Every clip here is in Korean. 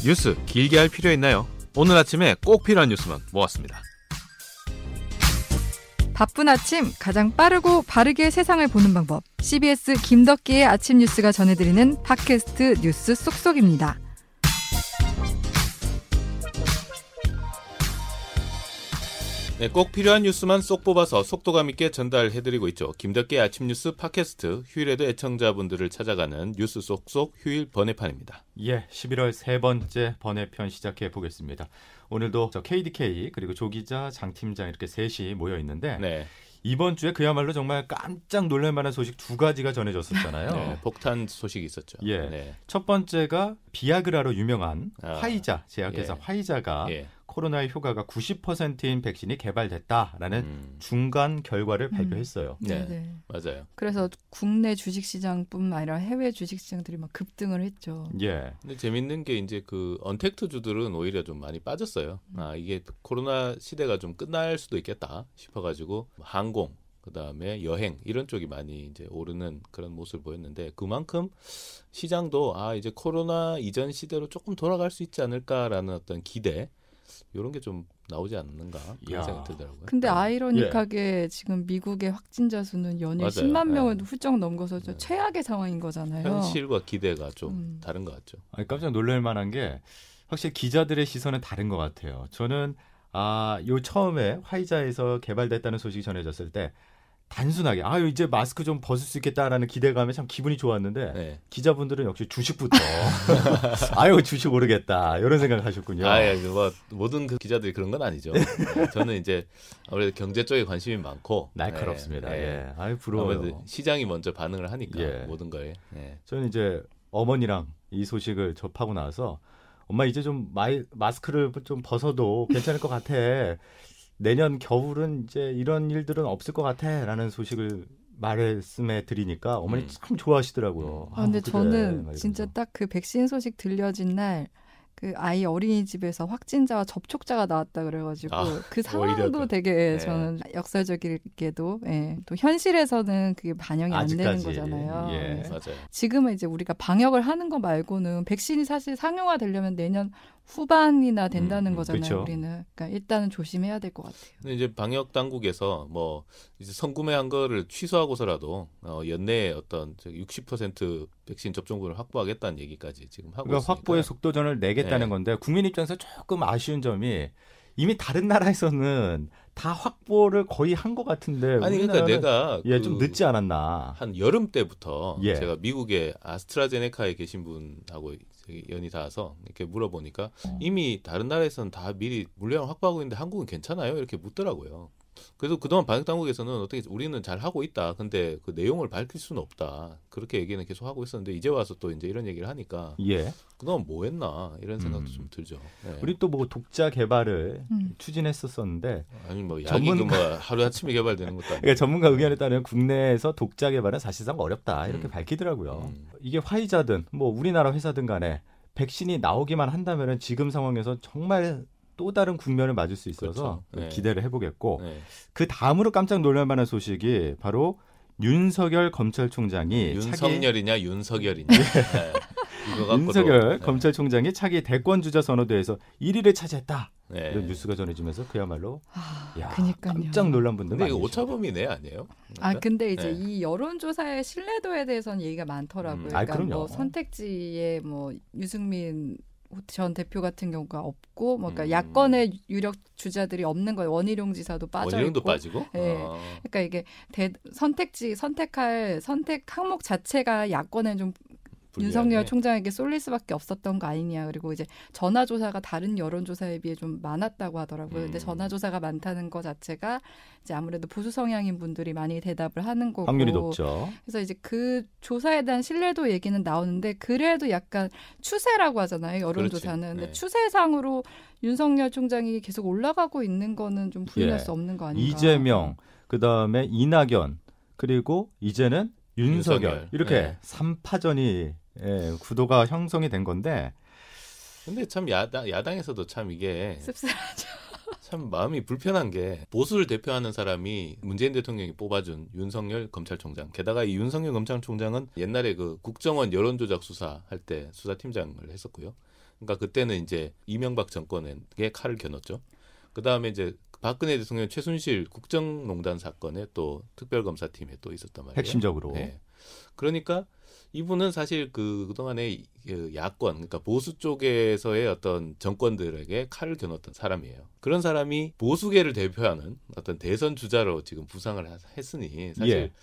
뉴스 길게 할 필요 있나요? 오늘 아침에 꼭 필요한 뉴스만 모았습니다. 바쁜 아침 가장 빠르고 바르게 세상을 보는 방법. CBS 김덕기의 아침 뉴스가 전해드리는 팟캐스트 뉴스 쏙쏙입니다. 네, 꼭 필요한 뉴스만 쏙 뽑아서 속도감 있게 전달해드리고 있죠. 김덕기의 아침 뉴스 팟캐스트, 휴일에도 애청자분들을 찾아가는 뉴스 쏙쏙 휴일 번외판입니다. 예, 11월 세 번째 번외편 시작해 보겠습니다. 오늘도 KDK 그리고 조 기자, 장 팀장 이렇게 셋이 모여 있는데 네. 이번 주에 그야말로 정말 깜짝 놀랄 만한 소식 두 가지가 전해졌었잖아요. 네, 폭탄 소식이 있었죠. 예, 네. 첫 번째가 비아그라로 유명한 화이자, 제약회사 예. 화이자가 예. 코로나의 효과가 90%인 백신이 개발됐다라는 중간 결과를 발표했어요. 네, 네. 맞아요. 그래서 국내 주식시장뿐만 아니라 해외 주식시장들이 막 급등을 했죠. 예. 근데 재밌는 게 이제 그 언택트주들은 오히려 좀 많이 빠졌어요. 이게 코로나 시대가 좀 끝날 수도 있겠다 싶어가지고 항공, 그다음에 여행 이런 쪽이 많이 이제 오르는 그런 모습을 보였는데 그만큼 시장도 이제 코로나 이전 시대로 조금 돌아갈 수 있지 않을까라는 어떤 기대 이런 게 좀 나오지 않는가 그런 생각이 들더라고요. 근데 아이러니하게 지금 미국의 확진자 수는 연일 맞아요. 10만 명을 네. 훌쩍 넘어서 최악의 상황인 거잖아요. 현실과 기대가 좀 다른 것 같죠. 아니, 깜짝 놀랄 만한 게 확실히 기자들의 시선은 다른 것 같아요. 저는 요 처음에 화이자에서 개발됐다는 소식이 전해졌을 때 단순하게 이제 마스크 좀 벗을 수 있겠다라는 기대감에 참 기분이 좋았는데 네. 기자분들은 역시 주식부터 주식 오르겠다 이런 생각을 하셨군요. 뭐 모든 그 기자들이 그런 건 아니죠. 저는 이제 아무래도 경제 쪽에 관심이 많고 날카롭습니다. 예. 부러워요. 아무래도 시장이 먼저 반응을 하니까 예. 모든 거에. 예. 저는 이제 어머니랑 이 소식을 접하고 나서 엄마 이제 좀 마스크를 좀 벗어도 괜찮을 것 같아. 내년 겨울은 이제 이런 일들은 없을 것 같아라는 소식을 말씀해 드리니까 어머니 참 좋아하시더라고요. 근데 그래, 저는 진짜 딱 그 백신 소식 들려진 날 그 아이 어린이집에서 확진자와 접촉자가 나왔다 그래가지고 그 상황도 되게 저는 역설적이게도 또 현실에서는 그게 반영이 안 되는 거잖아요. 예. 맞아요. 지금은 이제 우리가 방역을 하는 거 말고는 백신이 사실 상용화되려면 내년 후반이나 된다는 거잖아요. 그렇죠. 우리는 그러니까 일단은 조심해야 될 것 같아요. 근데 이제 방역 당국에서 뭐 이제 선구매한 거를 취소하고서라도 연내에 어떤 60% 백신 접종률을 확보하겠다는 얘기까지 지금 하고 그러니까 있으니까. 확보의 속도전을 내겠다는 건데 국민 입장에서 조금 아쉬운 점이 이미 다른 나라에서는 다 확보를 거의 한 것 같은데 그러니까 내가 좀 늦지 않았나. 한 여름 때부터 예. 제가 미국의 아스트라제네카에 계신 분하고 연이 닿아서 이렇게 물어보니까 이미 다른 나라에서는 다 미리 물량을 확보하고 있는데 한국은 괜찮아요? 이렇게 묻더라고요. 그래서 그동안 방역당국에서는 어떻게 우리는 잘 하고 있다. 근데 그 내용을 밝힐 수는 없다. 그렇게 얘기는 계속 하고 있었는데 이제 와서 또 이제 이런 얘기를 하니까 그동안 뭐 했나 이런 생각도 좀 들죠. 네. 우리 또 뭐 독자 개발을 추진했었었는데 뭐 약이 뭐 하루 아침에 개발되는 것도 아니고. 그러니까 전문가 의견에 따르면 국내에서 독자 개발은 사실상 어렵다 이렇게 밝히더라고요. 이게 화이자든 뭐 우리나라 회사든 간에 백신이 나오기만 한다면 지금 상황에서 정말 또 다른 국면을 맞을 수 있어서 기대를 해보겠고 그 다음으로 깜짝 놀랄 만한 소식이 바로 윤석열 검찰총장이 윤석열이냐 윤석열이냐 이거 윤석열 검찰총장이 차기 대권주자 선거대회에서 1위를 차지했다. 이런 뉴스가 전해지면서 그야말로 깜짝 놀란 분들 근데 많으시죠. 이거 오차범위네 아니에요? 근데 이제 이 여론조사의 신뢰도에 대해서는 얘기가 많더라고요. 그러니까 뭐 선택지에 뭐 유승민 전 대표 같은 경우가 없고, 그러니까 야권의 유력 주자들이 없는 거예요. 원희룡 지사도 빠져 있고. 원희룡도 빠지고? 네. 그러니까 이게 선택할 선택 항목 자체가 야권에 좀 윤석열 총장에게 쏠릴 수밖에 없었던 거 아니냐. 그리고 이제 전화조사가 다른 여론조사에 비해 좀 많았다고 하더라고요. 근데 전화조사가 많다는 거 자체가 이제 아무래도 보수 성향인 분들이 많이 대답을 하는 거고. 확률이 높죠. 그래서 이제 그 조사에 대한 신뢰도 얘기는 나오는데 그래도 약간 추세라고 하잖아요. 여론조사는. 근데 추세상으로 윤석열 총장이 계속 올라가고 있는 거는 좀 부인할 수 없는 거 아닌가. 이재명, 그다음에 이낙연, 그리고 이제는 윤석열. 이렇게 3파전이 구도가 형성이 된 건데 근데 참 야당에서도 참 이게 씁쓸하죠. 참 마음이 불편한 게 보수를 대표하는 사람이 문재인 대통령이 뽑아준 윤석열 검찰총장. 게다가 이 윤석열 검찰총장은 옛날에 그 국정원 여론조작 수사할 때 수사팀장을 했었고요. 그러니까 그때는 이제 이명박 정권에 칼을 겨눴죠. 그 다음에 이제 박근혜 대통령 최순실 국정농단 사건에 또 특별검사팀에 또 있었단 말이에요. 핵심적으로. 네. 그러니까 이분은 사실 그동안에 야권, 그러니까 보수 쪽에서의 어떤 정권들에게 칼을 겨눴던 사람이에요. 그런 사람이 보수계를 대표하는 어떤 대선 주자로 지금 부상을 했으니 사실 예.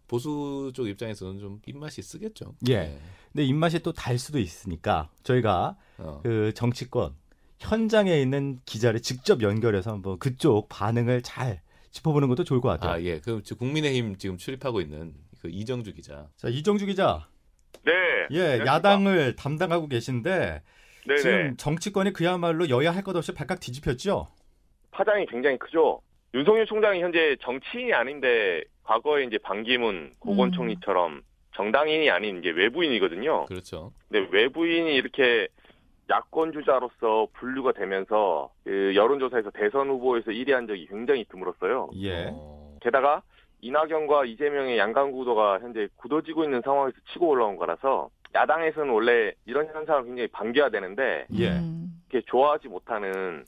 보수 쪽 입장에서는 좀 입맛이 쓰겠죠. 예. 네. 근데 입맛이 또 달 수도 있으니까 저희가 그 정치권 현장에 있는 기자를 직접 연결해서 한번 그쪽 반응을 잘 짚어보는 것도 좋을 것 같아요. 아, 예. 그럼 국민의힘 지금 출입하고 있는 그 이정주 기자. 자, 이정주 기자. 네. 예, 안녕하십니까? 야당을 담당하고 계신데 네네. 지금 정치권이 그야말로 여야 할 것 없이 발칵 뒤집혔죠? 파장이 굉장히 크죠. 윤석열 총장이 현재 정치인이 아닌데 과거에 이제 반기문 고건총리처럼 정당인이 아닌 이제 외부인이거든요. 그렇죠. 근데 외부인이 이렇게 야권 주자로서 분류가 되면서 그 여론조사에서 대선 후보에서 1위 한 적이 굉장히 드물었어요. 예. 게다가 이낙연과 이재명의 양강 구도가 현재 굳어지고 있는 상황에서 치고 올라온 거라서 야당에서는 원래 이런 현상을 굉장히 반겨야 되는데 예. 이렇게 좋아하지 못하는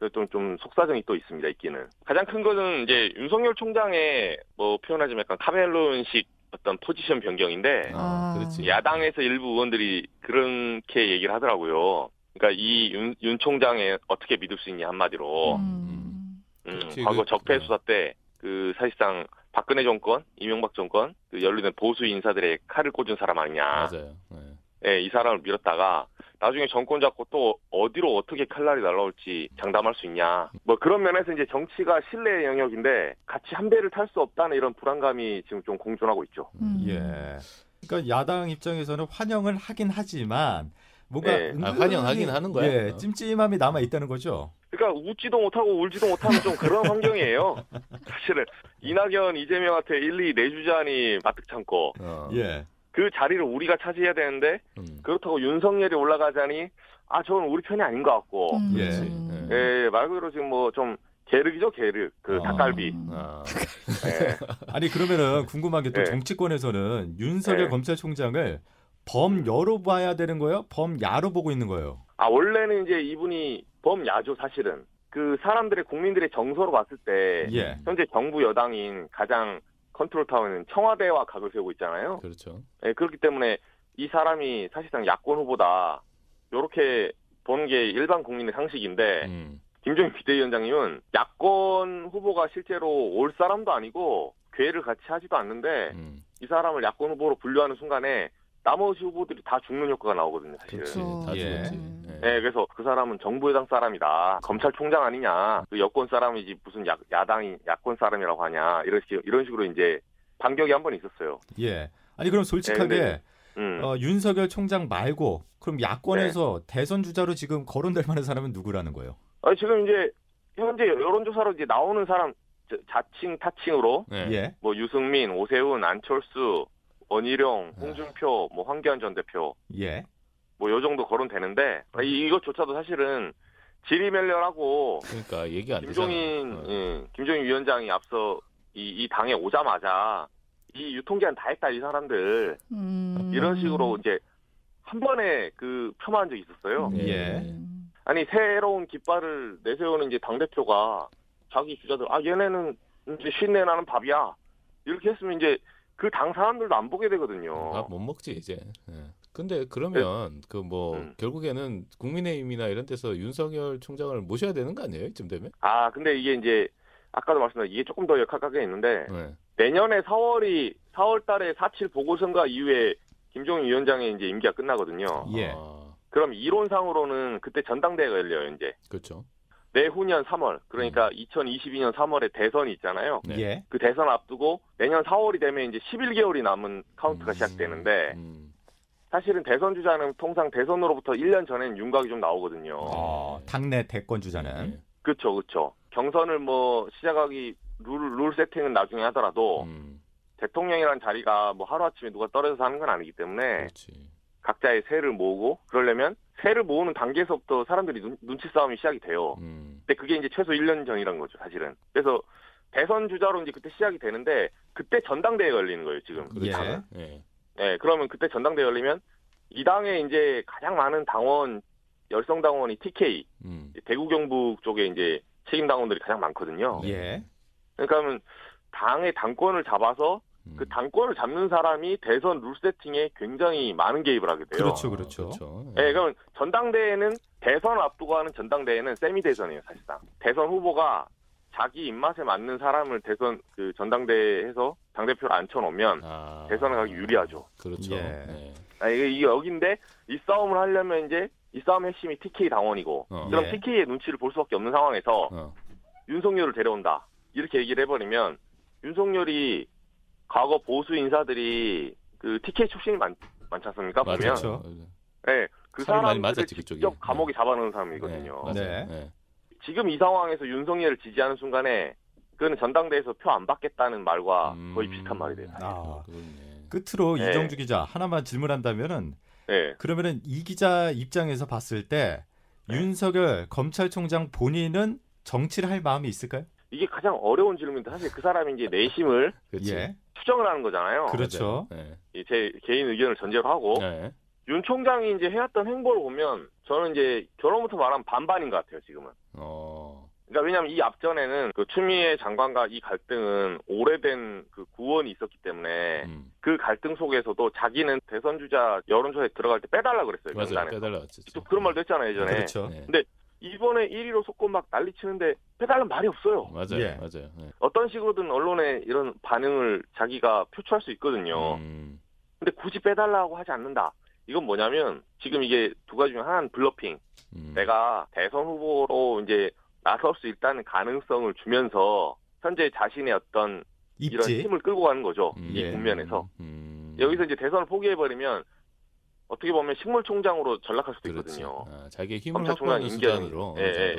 좀 속사정이 또 있습니다. 있기는. 가장 큰 거는 이제 윤석열 총장의 뭐 표현하자면 약간 카멜론식 어떤 포지션 변경인데 그렇지. 야당에서 일부 의원들이 그렇게 얘기를 하더라고요. 그러니까 이 윤 총장에 어떻게 믿을 수 있냐 한마디로. 그렇지, 과거 그, 적폐 수사 때 그 사실상 박근혜 정권, 이명박 정권 그 연루된 보수 인사들의 칼을 꽂은 사람 아니냐. 맞아요. 네. 예, 이 사람을 밀었다가 나중에 정권 잡고 또 어디로 어떻게 칼날이 날라올지 장담할 수 있냐. 뭐 그런 면에서 이제 정치가 신뢰의 영역인데 같이 한 배를 탈 수 없다는 이런 불안감이 지금 좀 공존하고 있죠. 예. 그러니까 야당 입장에서는 환영을 하긴 하지만 뭔가 네. 은근히 환영하긴 하는 거야. 예, 찜찜함이 남아 있다는 거죠. 그러니까 웃지도 못하고 울지도 못하는 좀 그런 환경이에요. 사실은 이낙연, 이재명한테 1, 2 내주자니 마뜩 참고 예. 그 자리를 우리가 차지해야 되는데 그렇다고 윤석열이 올라가자니 저는 우리 편이 아닌 것 같고 예. 예, 말 그대로 지금 뭐 좀 계륵이죠, 계륵. 그 닭갈비. 예. 아니 그러면은 궁금한 게 또 네. 정치권에서는 윤석열 네. 검찰총장을 범여로 봐야 되는 거예요? 범야로 보고 있는 거예요? 원래는 이제 이분이 범야죠, 사실은. 그 사람들의 국민들의 정서로 봤을 때 예. 현재 정부 여당인 가장 컨트롤 타워는 청와대와 각을 세우고 있잖아요. 그렇죠. 예, 그렇기 때문에 이 사람이 사실상 야권 후보다 이렇게 보는 게 일반 국민의 상식인데 김종인 비대위원장님은 야권 후보가 실제로 올 사람도 아니고 괴를 같이 하지도 않는데 이 사람을 야권 후보로 분류하는 순간에 나머지 후보들이 다 죽는 효과가 나오거든요, 사실은. 그렇지. 다 예. 죽었지. 네, 그래서 그 사람은 정부 여당 사람이다. 검찰총장 아니냐. 그 여권 사람이지 무슨 야당이 야권 사람이라고 하냐. 이런 식으로 이제 반격이 한 번 있었어요. 예. 아니 그럼 솔직하게 윤석열 총장 말고 그럼 야권에서 대선 주자로 지금 거론될 만한 사람은 누구라는 거예요? 지금 이제 현재 여론조사로 이제 나오는 사람 자칭 타칭으로 예. 뭐 유승민, 오세훈, 안철수, 원희룡, 홍준표, 뭐 황교안 전 대표, 예. 뭐 요 정도 거론되는데 이것조차도 사실은 지리멸렬하고 그러니까 얘기 안 되잖아. 김종인 위원장이 앞서 이 당에 오자마자 이 유통기한 다 했다 이 사람들 이런 식으로 이제 한 번에 그 폄하한 적이 있었어요. 예. 아니 새로운 깃발을 내세우는 이제 당 대표가 자기 주자들 얘네는 이제 쉰내 나는 밥이야 이렇게 했으면 이제 그 당 사람들도 안 보게 되거든요. 밥 못 먹지 이제. 예. 근데 그러면 그 뭐 결국에는 국민의힘이나 이런 데서 윤석열 총장을 모셔야 되는 거 아니에요? 이쯤 되면? 근데 이게 이제 아까도 말씀드린 이게 조금 더 역학각이 있는데 네. 내년에 4월 달에 4.7 보궐선거 이후에 김종인 위원장의 이제 임기가 끝나거든요. 예. 그럼 이론상으로는 그때 전당대회가 열려요, 이제. 그렇죠. 내후년 3월, 그러니까 2022년 3월에 대선이 있잖아요. 네. 예. 그 대선 앞두고 내년 4월이 되면 이제 11개월이 남은 카운트가 시작되는데 사실은 대선 주자는 통상 대선으로부터 1년 전엔 윤곽이 좀 나오거든요. 당내 대권 주자는. 그렇죠. 경선을 뭐 시작하기 룰 세팅은 나중에 하더라도 대통령이라는 자리가 뭐 하루아침에 누가 떨어져서 하는 건 아니기 때문에 그렇지. 각자의 세를 모으고 그러려면 세를 모으는 단계에서부터 사람들이 눈치 싸움이 시작이 돼요. 근데 그게 이제 최소 1년 전이란 거죠, 사실은. 그래서 대선 주자로 이제 그때 시작이 되는데 그때 전당대회가 열리는 거예요, 지금. 예. 예. 네, 그러면 그때 전당대회 열리면 이 당에 이제 가장 많은 당원 열성당원이 TK, 대구 경북 쪽에 이제 책임당원들이 가장 많거든요. 예. 그러니까 당의 당권을 잡아서 그 당권을 잡는 사람이 대선 룰 세팅에 굉장히 많은 개입을 하게 돼요. 그렇죠. 네, 그러면 전당대회는 대선 앞두고 하는 전당대회는 세미 대선이에요, 사실상. 대선 후보가 자기 입맛에 맞는 사람을 대선 그 전당대회에서 당대표로 앉혀놓으면 대선에 가기 유리하죠. 그렇죠. 예. 네. 이게 여기인데 이 싸움을 하려면 이제 이 싸움의 핵심이 TK 당원이고 그럼 예. TK의 눈치를 볼 수밖에 없는 상황에서 윤석열을 데려온다. 이렇게 얘기를 해버리면 윤석열이 과거 보수 인사들이 그 TK 출신이 많지 않습니까? 보면. 그렇죠. 네, 그 사람들을 직접 그쪽이. 감옥에 잡아놓은 사람이거든요. 네. 네. 지금 이 상황에서 윤석열을 지지하는 순간에 그거는 전당대회에서 표 안 받겠다는 말과 거의 비슷한 말이 돼요. 끝으로 네. 이정주 기자 하나만 질문한다면은 네. 그러면은 이 기자 입장에서 봤을 때 윤석열 검찰총장 본인은 정치를 할 마음이 있을까요? 이게 가장 어려운 질문인데 사실 그 사람이 이제 내심을 예. 추정을 하는 거잖아요. 그렇죠. 제 개인 의견을 전제로 하고 네. 윤 총장이 이제 해왔던 행보를 보면 저는 이제 결론부터 말하면 반반인 것 같아요. 지금은. 그러니까 왜냐하면 이 앞전에는 그 추미애 장관과 이 갈등은 오래된 그 구원이 있었기 때문에 그 갈등 속에서도 자기는 대선 주자 여론조사에 들어갈 때 빼달라 그랬어요. 맞아요. 빼달라 했죠. 또 그런 말도 했잖아요. 예전에. 그렇죠. 네. 근데 이번에 1위로 속고 막 난리 치는데 빼달라는 말이 없어요. 맞아요. 예. 맞아요. 네. 어떤 식으로든 언론에 이런 반응을 자기가 표출할 수 있거든요. 근데 굳이 빼달라고 하지 않는다. 이건 뭐냐면 지금 이게 두 가지 중에 하나는 블러핑. 내가 대선 후보로 이제 나설 수 있다는 가능성을 주면서 현재 자신의 어떤 이런 입지. 힘을 끌고 가는 거죠. 이 예. 국면에서. 여기서 이제 대선을 포기해버리면 어떻게 보면 식물총장으로 전락할 수도 그렇지. 있거든요. 자기의 힘을 검찰총장 확보하는 수단으로.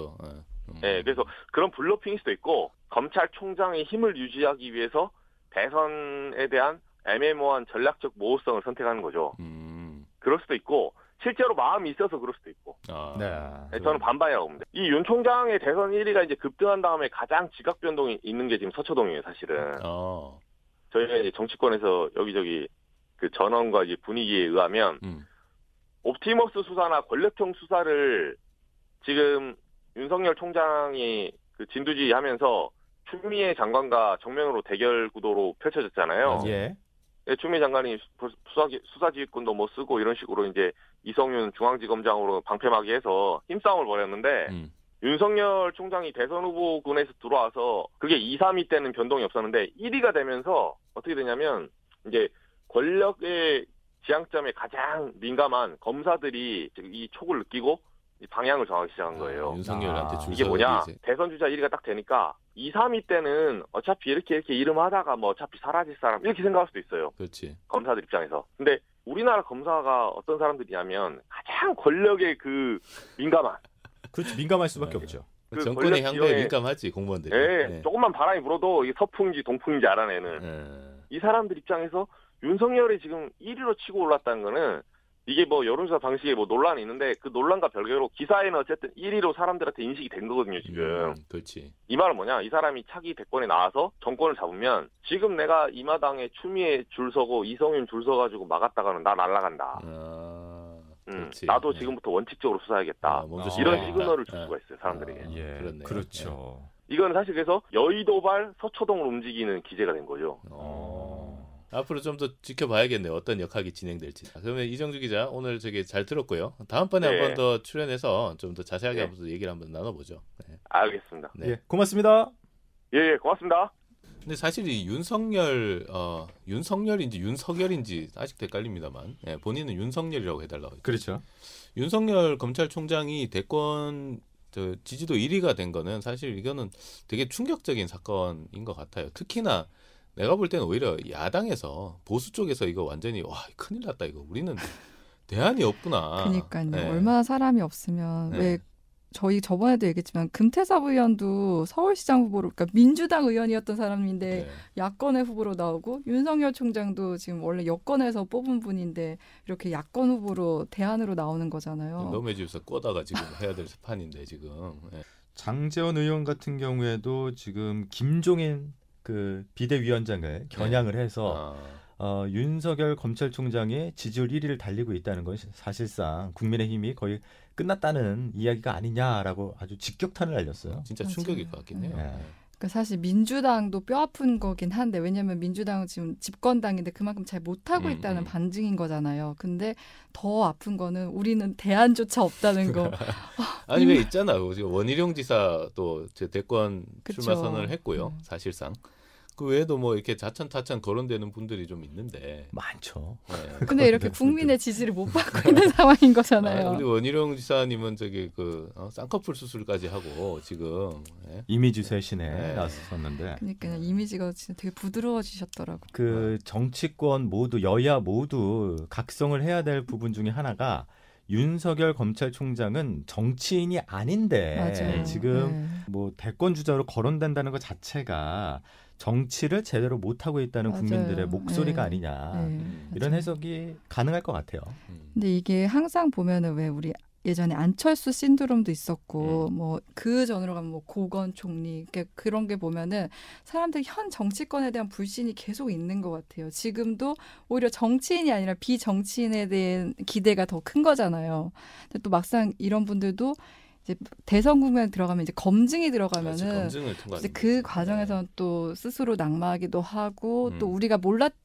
네, 그래서 그런 블러핑일 수도 있고 검찰총장의 힘을 유지하기 위해서 대선에 대한 애매모호한 전략적 모호성을 선택하는 거죠. 그럴 수도 있고 실제로 마음이 있어서 그럴 수도 있고. 네. 저는 반반이라고 봅니다. 이 윤 총장의 대선 1위가 이제 급등한 다음에 가장 지각 변동이 있는 게 지금 서초동이에요, 사실은. 저희가 이제 정치권에서 여기저기 그 전원과 이제 분위기에 의하면 옵티머스 수사나 권력형 수사를 지금 윤석열 총장이 그 진두지휘하면서 추미애 장관과 정면으로 대결 구도로 펼쳐졌잖아요. 예. 추미애 장관이 수사지휘권도 뭐 쓰고 이런 식으로 이제 이성윤 중앙지검장으로 방패막이 해서 힘싸움을 벌였는데 윤석열 총장이 대선 후보군에서 들어와서 그게 2, 3위 때는 변동이 없었는데 1위가 되면서 어떻게 되냐면 이제 권력의 지향점에 가장 민감한 검사들이 이 촉을 느끼고 이 방향을 정하기 시작한 거예요. 윤석열한테 줄 이게 뭐냐? 이제. 대선 주자 1위가 딱 되니까 2, 3위 때는 어차피 이렇게 이름 하다가 뭐 어차피 사라질 사람 이렇게 생각할 수도 있어요. 그렇지. 검사들 입장에서. 근데 우리나라 검사가 어떤 사람들이냐면 가장 권력에 그 민감한. 그렇죠. 민감할 수밖에 없죠. 그 정권의 권력 향배에 지형에- 민감하지 공무원들이. 네, 조금만 바람이 불어도 이게 서풍인지 동풍인지 알아내는. 이 사람들 입장에서 윤석열이 지금 1위로 치고 올랐다는 거는 이게 뭐 여론조사 방식에 뭐 논란이 있는데 그 논란과 별개로 기사에는 어쨌든 1위로 사람들한테 인식이 된 거거든요, 지금. 그렇지. 이 말은 뭐냐? 이 사람이 차기 대권에 나와서 정권을 잡으면 지금 내가 이 마당에 추미애 줄 서고 이성윤 줄 서가지고 막았다가는 나 날아간다. 그렇지. 나도 네. 지금부터 원칙적으로 수사하겠다. 먼저 이런 시작하겠다. 시그널을 줄 수가 있어요, 사람들에게. 예. 그렇네요. 그렇죠. 이건 사실 그래서 여의도발 서초동을 움직이는 기제가 된 거죠. 앞으로 좀 더 지켜봐야겠네요. 어떤 역학이 진행될지. 그러면 이정주 기자 오늘 저기 잘 들었고요. 다음번에 네. 한 번 더 출연해서 좀 더 자세하게 네. 한번 얘기를 한번 나눠보죠. 네. 알겠습니다. 네. 예. 고맙습니다. 예, 고맙습니다. 근데 사실 이 윤석열인지 윤석열인지 아직도 헷갈립니다만 본인은 윤석열이라고 해달라고 했죠. 그렇죠. 윤석열 검찰총장이 대권 지지도 1위가 된 거는 사실 이거는 되게 충격적인 사건인 것 같아요. 특히나 내가 볼 때는 오히려 야당에서 보수 쪽에서 이거 완전히 와 큰일 났다 이거 우리는 대안이 없구나. 그러니까요. 네. 얼마나 사람이 없으면 네. 왜 저희 저번에도 얘기했지만 금태섭 의원도 서울시장 후보로 그러니까 민주당 의원이었던 사람인데 네. 야권의 후보로 나오고 윤석열 총장도 지금 원래 여권에서 뽑은 분인데 이렇게 야권 후보로 대안으로 나오는 거잖아요. 너의 집에서 꼬다가 지금 해야 될 판인데 지금. 네. 장제원 의원 같은 경우에도 지금 김종인 그 비대위원장을 겨냥을 해서 윤석열 검찰총장의 지지율 1위를 달리고 있다는 건 사실상 국민의힘이 거의 끝났다는 이야기가 아니냐라고 아주 직격탄을 날렸어요. 진짜 맞아요. 충격일 것 같긴 해요. 네. 그러니까 사실 민주당도 뼈 아픈 거긴 한데 왜냐하면 민주당은 지금 집권당인데 그만큼 잘 못하고 있다는 반증인 거잖아요. 근데 더 아픈 거는 우리는 대안조차 없다는 거. 아니 왜 있잖아요. 지금 원희룡 지사도 대권 그쵸. 출마 선언을 했고요. 사실상. 그 외에도 뭐 이렇게 자천타천 거론되는 분들이 좀 있는데 많죠. 네. 근데 이렇게 국민의 지지를 못 받고 있는 상황인 거잖아요. 우리 원희룡 지사님은 저기 그 쌍꺼풀 수술까지 하고 지금 이미지 쇄신에 네. 나섰었는데. 그러니까 이미지가 진짜 되게 부드러워지셨더라고. 그 정치권 모두 여야 모두 각성을 해야 될 부분 중에 하나가 윤석열 검찰총장은 정치인이 아닌데 맞아요. 지금 뭐 대권 주자로 거론된다는 것 자체가 정치를 제대로 못하고 있다는 맞아요. 국민들의 목소리가 네. 아니냐 네. 이런 맞아요. 해석이 가능할 것 같아요. 근데 이게 항상 보면은 왜 우리 예전에 안철수 신드롬도 있었고 뭐 그 전으로 가면 뭐 고건 총리 그런 게 보면은 사람들이 현 정치권에 대한 불신이 계속 있는 것 같아요. 지금도 오히려 정치인이 아니라 비정치인에 대한 기대가 더 큰 거잖아요. 근데 또 막상 이런 분들도 이제 대선 국면에 들어가면 이제 검증이 들어가면은 검증을 통과하는 그 과정에서는 또 스스로 낙마하기도 하고 또 우리가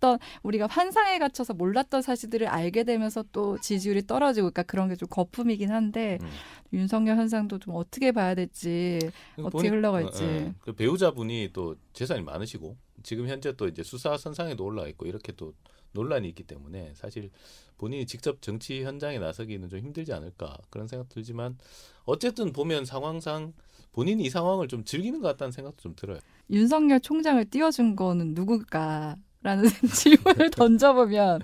환상에 갇혀서 몰랐던 사실들을 알게 되면서 또 지지율이 떨어지고 그러니까 그런 게 좀 거품이긴 한데 윤석열 현상도 좀 어떻게 봐야 될지 어떻게 흘러갈지. 그 배우자분이 또 재산이 많으시고 지금 현재 또 이제 수사 선상에도 올라 있고 이렇게 또 논란이 있기 때문에 사실 본인이 직접 정치 현장에 나서기는 좀 힘들지 않을까 그런 생각 들지만 어쨌든 보면 상황상 본인이 이 상황을 좀 즐기는 것 같다는 생각도 좀 들어요. 윤석열 총장을 띄워준 거는 누굴까라는 질문을 던져보면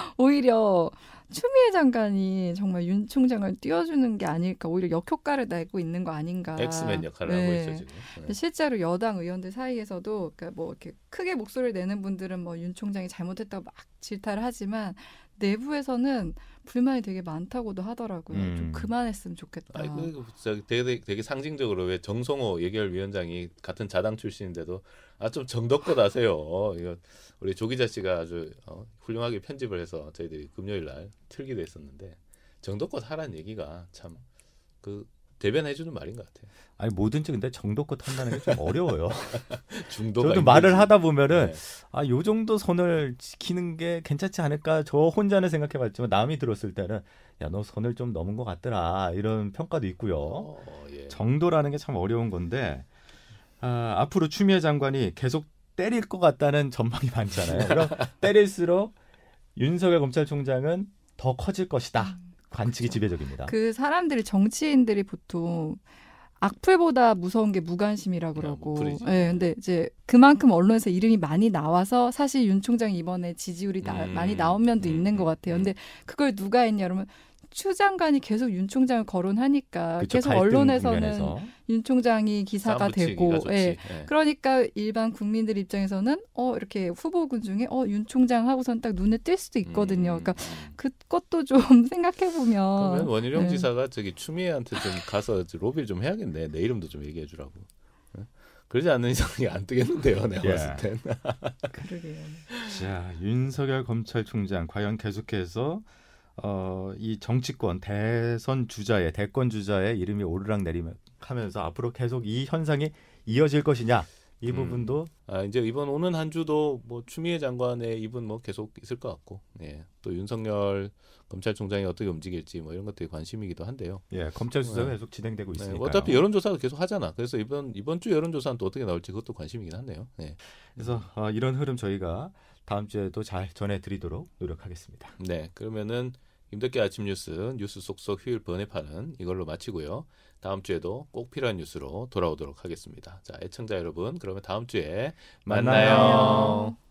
오히려 추미애 장관이 정말 윤 총장을 띄워주는 게 아닐까 오히려 역효과를 내고 있는 거 아닌가. 엑스맨 역할을 하고 있죠 지금. 네. 실제로 여당 의원들 사이에서도 그러니까 뭐 이렇게 크게 목소리를 내는 분들은 뭐 윤 총장이 잘못했다고 막 질타를 하지만 내부에서는 불만이 되게 많다고도 하더라고요. 좀 그만했으면 좋겠다. 되게 상징적으로 왜 정성호 예결위원장이 같은 자당 출신인데도 좀 정덕껏 하세요. 이거 우리 조 기자 씨가 아주 훌륭하게 편집을 해서 저희들이 금요일 날 틀기도 했었는데 정덕껏 하라는 얘기가 참 그 대변해주는 말인 것 같아요. 아니 뭐든지 근데 정도껏 한다는 게 좀 어려워요. 중도가 저도 말을 하다 보면은 요 정도 선을 지키는 게 괜찮지 않을까 저 혼자는 생각해봤지만 남이 들었을 때는 야 너 선을 좀 넘은 것 같더라 이런 평가도 있고요. 예. 정도라는 게 참 어려운 건데 앞으로 추미애 장관이 계속 때릴 것 같다는 전망이 많잖아요. 그럼 때릴수록 윤석열 검찰총장은 더 커질 것이다. 관측이 지배적입니다. 그 사람들이 정치인들이 보통 악플보다 무서운 게 무관심이라고 그러고. 네, 근데 이제 그만큼 언론에서 이름이 많이 나와서 사실 윤 총장이 이번에 지지율이 많이 나온 면도 있는 것 같아요. 근데 그걸 누가 했냐 그러면 추 장관이 계속 윤 총장을 거론하니까 그쵸, 계속 언론에서는 국면에서. 윤 총장이 기사가 되고 예. 그러니까 일반 국민들 입장에서는 이렇게 후보군 중에 윤 총장 하고선 딱 눈에 띌 수도 있거든요. 그러니까 그것도 좀 생각해 보면 그러면 원희룡 지사가 저기 추미애한테 좀 가서 로비를 좀 해야겠네. 내 이름도 좀 얘기해 주라고. 그러지 않는 이상이 안 뜨겠는데요. 내가 봤을 땐. 그러게요. 자, 윤석열 검찰총장 과연 계속해서 이 정치권 대권 주자의 이름이 오르락내리락하면서 앞으로 계속 이 현상이 이어질 것이냐 이 부분도 이제 이번 오는 한 주도 뭐 추미애 장관의 입은 뭐 계속 있을 것 같고 또 윤석열 검찰총장이 어떻게 움직일지 뭐 이런 것들이 관심이기도 한데요. 검찰 수사가 계속 진행되고 있으니까요. 어차피 여론조사도 계속 하잖아. 그래서 이번 주 여론조사는 또 어떻게 나올지 그것도 관심이긴 한데요. 그래서 이런 흐름 저희가 다음 주에도 잘 전해드리도록 노력하겠습니다. 네, 그러면은 김덕기 아침 뉴스 쏙쏙 휴일 번외판은 이걸로 마치고요. 다음 주에도 꼭 필요한 뉴스로 돌아오도록 하겠습니다. 자, 애청자 여러분, 그러면 다음 주에 만나요.